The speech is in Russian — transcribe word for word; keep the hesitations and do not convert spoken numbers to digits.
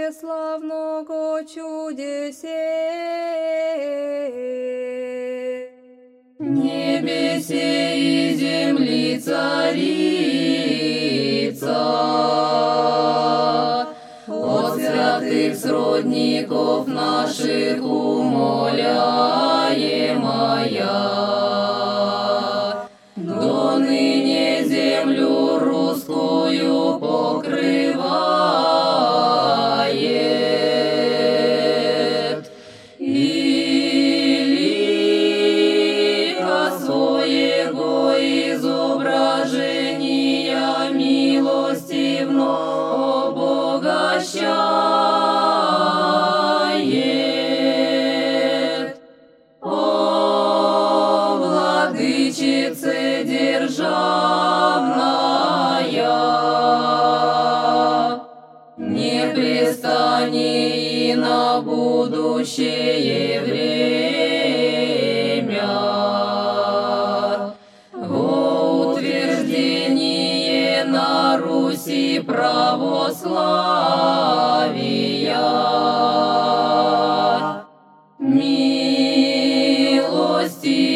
славного чудесе. Небесе и земли царица, от святых сродников наших умоляемая, до ныне землю русскую покрывает, и лика своего изображения милостивно обогащает. О, владычице державная, не престани и на будущее время, во утверждение на Руси православия, милости